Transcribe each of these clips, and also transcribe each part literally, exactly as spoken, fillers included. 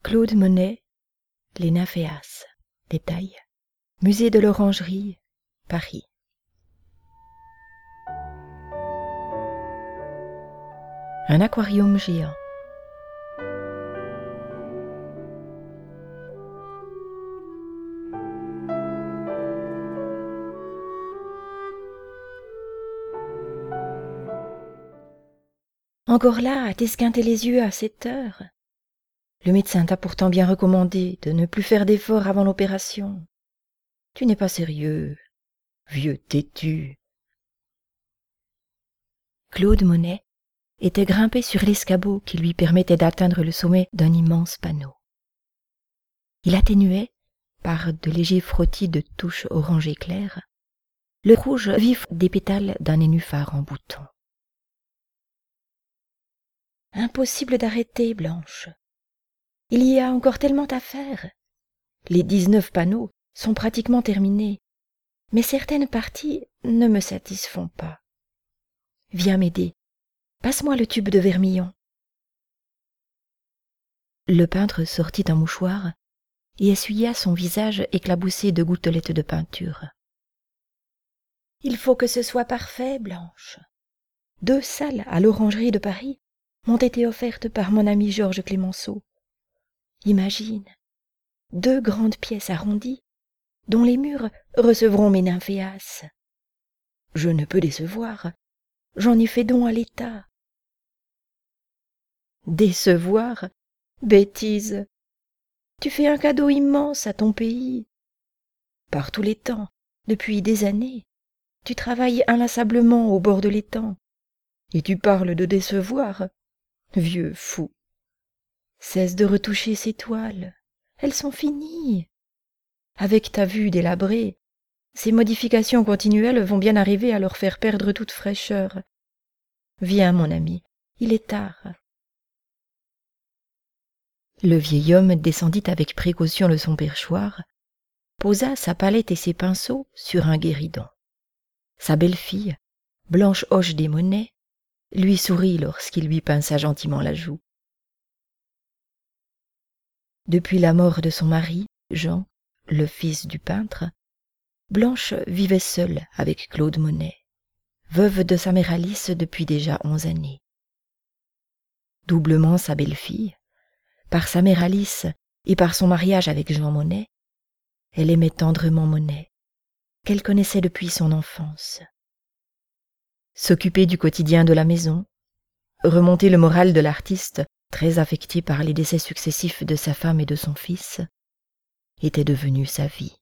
Claude Monet, Les Nymphéas. Détail. Musée de l'Orangerie, Paris. Un aquarium géant. Encore là, à t'esquinter les yeux à cette heure. Le médecin t'a pourtant bien recommandé de ne plus faire d'efforts avant l'opération. Tu n'es pas sérieux, vieux têtu. Claude Monet était grimpé sur l'escabeau qui lui permettait d'atteindre le sommet d'un immense panneau. Il atténuait, par de légers frottis de touches orangées claires, le rouge vif des pétales d'un nénuphar en bouton. Impossible d'arrêter, Blanche. Il y a encore tellement à faire. Les dix-neuf panneaux sont pratiquement terminés, mais certaines parties ne me satisfont pas. Viens m'aider. Passe-moi le tube de vermillon. Le peintre sortit un mouchoir et essuya son visage éclaboussé de gouttelettes de peinture. Il faut que ce soit parfait, Blanche. Deux salles à l'Orangerie de Paris m'ont été offertes par mon ami Georges Clemenceau. Imagine, deux grandes pièces arrondies, dont les murs recevront mes nymphéas. Je ne peux décevoir, j'en ai fait don à l'État. Décevoir? Bêtise! Tu fais un cadeau immense à ton pays. Par tous les temps, depuis des années, tu travailles inlassablement au bord de l'étang, et tu parles de décevoir? Vieux fou! Cesse de retoucher ces toiles, elles sont finies. Avec ta vue délabrée, ces modifications continuelles vont bien arriver à leur faire perdre toute fraîcheur. Viens, mon ami, il est tard. Le vieil homme descendit avec précaution le son perchoir, posa sa palette et ses pinceaux sur un guéridon. Sa belle-fille, Blanche Hoche des Monnaies, lui sourit lorsqu'il lui pinça gentiment la joue. Depuis la mort de son mari, Jean, le fils du peintre, Blanche vivait seule avec Claude Monet, veuve de sa mère Alice depuis déjà onze années. Doublement sa belle-fille, par sa mère Alice et par son mariage avec Jean Monet, elle aimait tendrement Monet, qu'elle connaissait depuis son enfance. S'occuper du quotidien de la maison, remonter le moral de l'artiste, très affecté par les décès successifs de sa femme et de son fils, était devenu sa vie.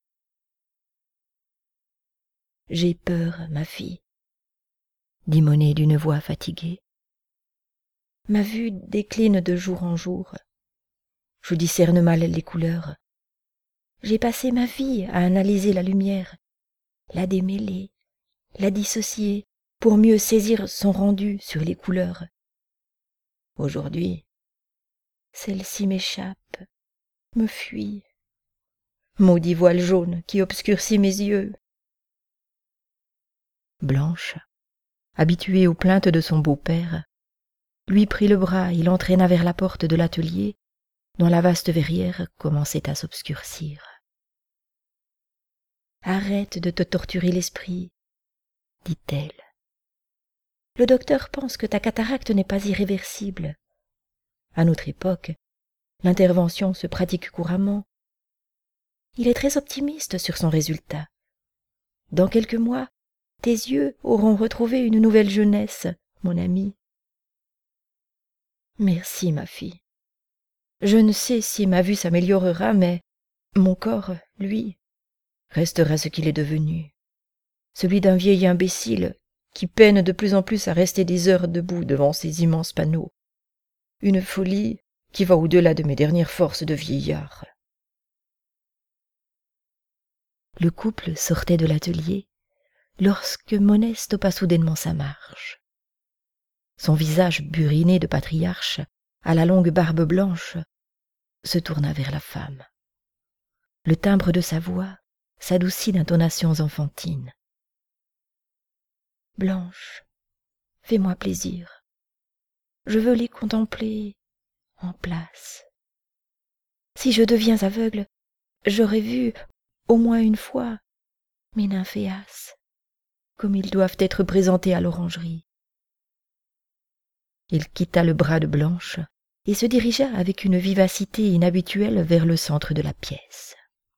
« J'ai peur, ma fille, » dit Monet d'une voix fatiguée. « Ma vue décline de jour en jour. Je discerne mal les couleurs. J'ai passé ma vie à analyser la lumière, la démêler, la dissocier pour mieux saisir son rendu sur les couleurs. Aujourd'hui, celle-ci m'échappe, me fuit. Maudit voile jaune qui obscurcit mes yeux. » Blanche, habituée aux plaintes de son beau-père, lui prit le bras et l'entraîna vers la porte de l'atelier dont la vaste verrière commençait à s'obscurcir. « Arrête de te torturer l'esprit, » dit-elle. « Le docteur pense que ta cataracte n'est pas irréversible. À notre époque, l'intervention se pratique couramment. Il est très optimiste sur son résultat. Dans quelques mois, tes yeux auront retrouvé une nouvelle jeunesse, mon ami. » « Merci, ma fille. Je ne sais si ma vue s'améliorera, mais mon corps, lui, restera ce qu'il est devenu, celui d'un vieil imbécile qui peine de plus en plus à rester des heures debout devant ces immenses panneaux. Une folie qui va au-delà de mes dernières forces de vieillard. » Le couple sortait de l'atelier lorsque Monet stoppa soudainement sa marche. Son visage buriné de patriarche, à la longue barbe blanche, se tourna vers la femme. Le timbre de sa voix s'adoucit d'intonations enfantines. « Blanche, fais-moi plaisir. Je veux les contempler en place. » Si je deviens aveugle, j'aurai vu, au moins une fois, mes nymphéas, comme ils doivent être présentés à l'orangerie. » Il quitta le bras de Blanche et se dirigea avec une vivacité inhabituelle vers le centre de la pièce.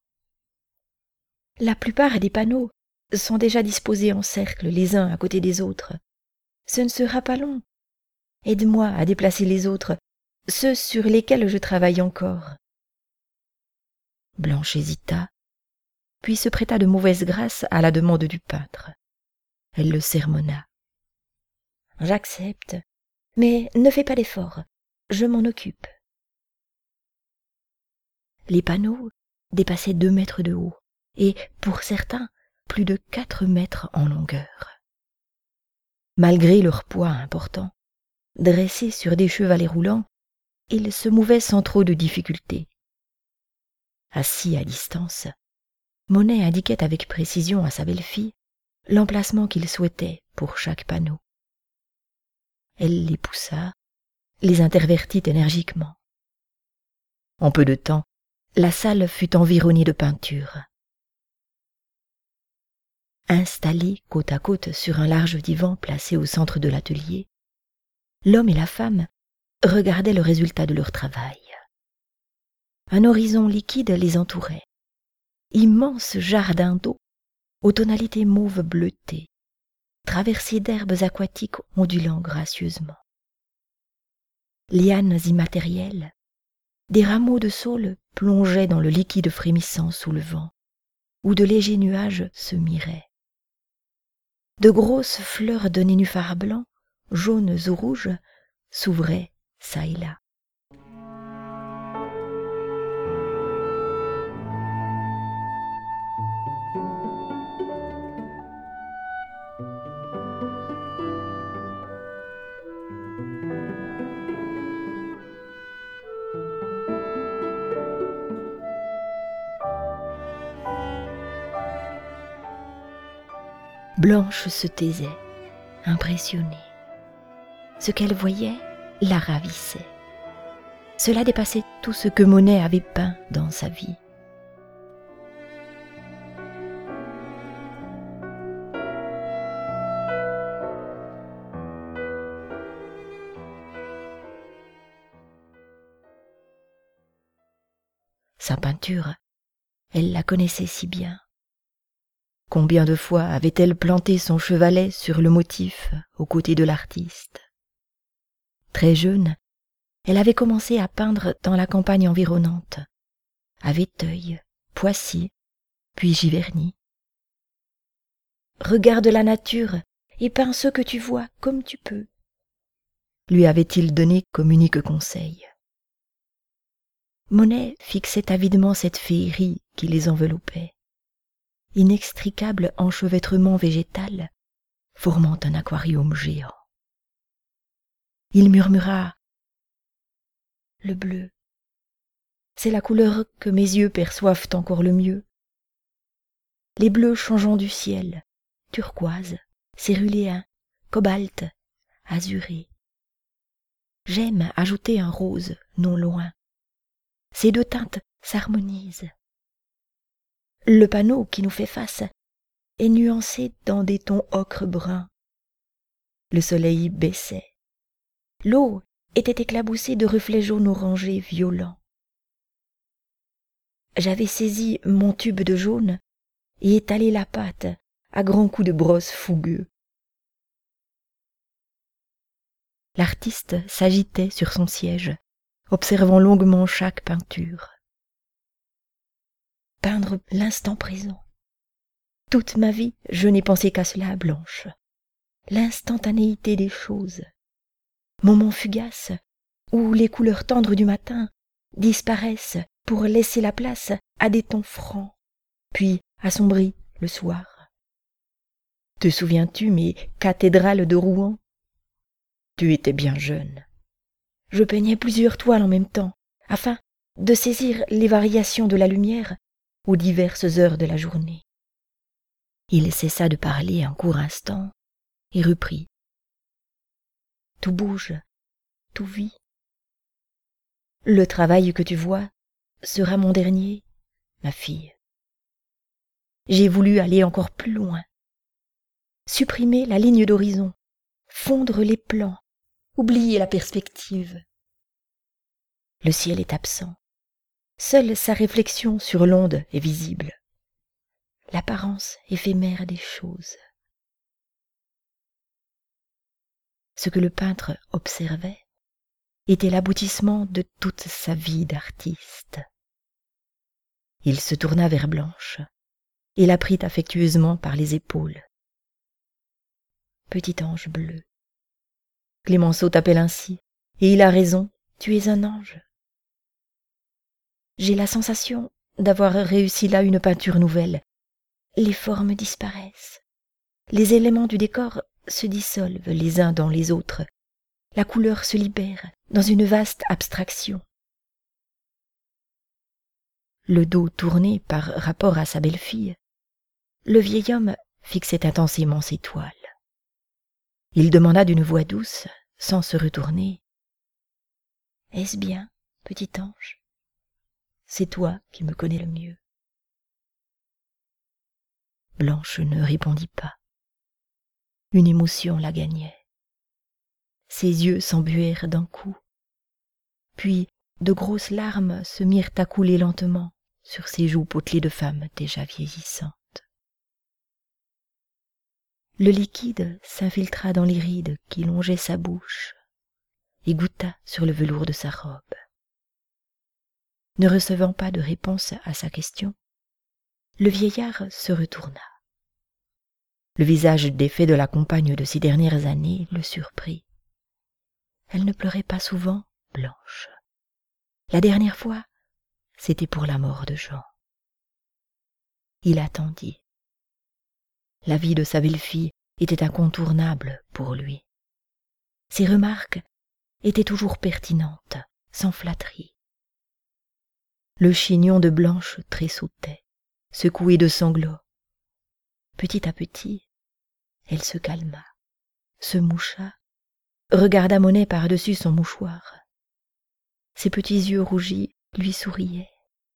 La plupart des panneaux sont déjà disposés en cercle les uns à côté des autres. Ce ne sera pas long. Aide-moi à déplacer les autres, ceux sur lesquels je travaille encore. Blanche hésita, puis se prêta de mauvaise grâce à la demande du peintre. Elle le sermonna. « J'accepte, mais ne fais pas d'effort, je m'en occupe. » Les panneaux dépassaient deux mètres de haut et, pour certains, plus de quatre mètres en longueur. Malgré leur poids important, dressés sur des chevalets roulants, ils se mouvaient sans trop de difficulté. Assis à distance, Monet indiquait avec précision à sa belle-fille l'emplacement qu'il souhaitait pour chaque panneau. Elle les poussa, les intervertit énergiquement. En peu de temps, la salle fut environnée de peintures. Installés côte à côte sur un large divan placé au centre de l'atelier, l'homme et la femme regardaient le résultat de leur travail. Un horizon liquide les entourait. Immense jardin d'eau aux tonalités mauve bleutées, traversés d'herbes aquatiques ondulant gracieusement. Lianes immatérielles, des rameaux de saule plongeaient dans le liquide frémissant sous le vent, où de légers nuages se miraient. De grosses fleurs de nénuphars blancs, jaunes ou rouges, s'ouvraient çà et là. Blanche se taisait, impressionnée. Ce qu'elle voyait la ravissait. Cela dépassait tout ce que Monet avait peint dans sa vie. Sa peinture, elle la connaissait si bien. Combien de fois avait-elle planté son chevalet sur le motif aux côtés de l'artiste? Très jeune, elle avait commencé à peindre dans la campagne environnante, à Véteuil, Poissy, puis Giverny. « Regarde la nature et peins ce que tu vois comme tu peux », lui avait-il donné comme unique conseil. Monet fixait avidement cette féerie qui les enveloppait, inextricable enchevêtrement végétal formant un aquarium géant. Il murmura « Le bleu, c'est la couleur que mes yeux perçoivent encore le mieux. Les bleus changeants du ciel, turquoise, céruléen, cobalt, azuré. J'aime ajouter un rose non loin. Ces deux teintes s'harmonisent. Le panneau qui nous fait face est nuancé dans des tons ocre brun. Le soleil baissait. L'eau était éclaboussée de reflets jaunes orangés violents. J'avais saisi mon tube de jaune et étalé la pâte à grands coups de brosse fougueux. L'artiste s'agitait sur son siège, observant longuement chaque peinture. Peindre l'instant présent. Toute ma vie, je n'ai pensé qu'à cela, Blanche. L'instantanéité des choses. Moment fugace, où les couleurs tendres du matin disparaissent pour laisser la place à des tons francs, puis assombris le soir. Te souviens-tu mes cathédrales de Rouen? Tu étais bien jeune. Je peignais plusieurs toiles en même temps, afin de saisir les variations de la lumière aux diverses heures de la journée. Il cessa de parler un court instant et reprit. Tout bouge, tout vit. Le travail que tu vois sera mon dernier, ma fille. J'ai voulu aller encore plus loin, supprimer la ligne d'horizon, fondre les plans, oublier la perspective. Le ciel est absent, seule sa réflexion sur l'onde est visible, l'apparence éphémère des choses. Ce que le peintre observait était l'aboutissement de toute sa vie d'artiste. Il se tourna vers Blanche et la prit affectueusement par les épaules. « Petit ange bleu, Clémenceau t'appelle ainsi, et il a raison, tu es un ange. J'ai la sensation d'avoir réussi là une peinture nouvelle. Les formes disparaissent, les éléments du décor se dissolvent les uns dans les autres, la couleur se libère dans une vaste abstraction. » Le dos tourné par rapport à sa belle-fille, le vieil homme fixait intensément ses toiles. Il demanda d'une voix douce, sans se retourner, « Est-ce bien, petit ange? C'est toi qui me connais le mieux. » Blanche ne répondit pas. Une émotion la gagnait. Ses yeux s'embuèrent d'un coup, puis de grosses larmes se mirent à couler lentement sur ses joues potelées de femme déjà vieillissantes. Le liquide s'infiltra dans les rides qui longeaient sa bouche et goûta sur le velours de sa robe. Ne recevant pas de réponse à sa question, le vieillard se retourna. Le visage défait de la compagne de ces dernières années le surprit. Elle ne pleurait pas souvent, Blanche. La dernière fois, c'était pour la mort de Jean. Il attendit. La vie de sa belle-fille était incontournable pour lui. Ses remarques étaient toujours pertinentes, sans flatterie. Le chignon de Blanche tressautait, secoué de sanglots. Petit à petit, elle se calma, se moucha, regarda Monet par-dessus son mouchoir. Ses petits yeux rougis lui souriaient.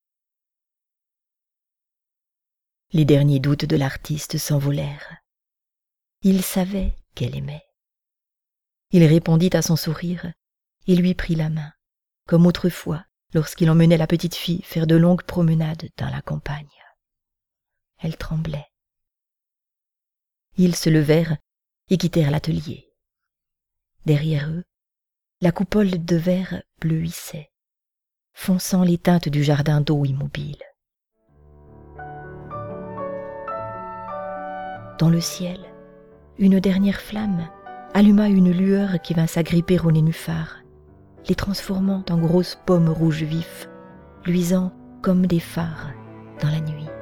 Les derniers doutes de l'artiste s'envolèrent. Il savait qu'elle aimait. Il répondit à son sourire et lui prit la main, comme autrefois lorsqu'il emmenait la petite fille faire de longues promenades dans la campagne. Elle tremblait. Ils se levèrent et quittèrent l'atelier. Derrière eux, la coupole de verre bleuissait, fonçant les teintes du jardin d'eau immobile. Dans le ciel, une dernière flamme alluma une lueur qui vint s'agripper aux nénuphars, les transformant en grosses pommes rouges vifs, luisant comme des phares dans la nuit.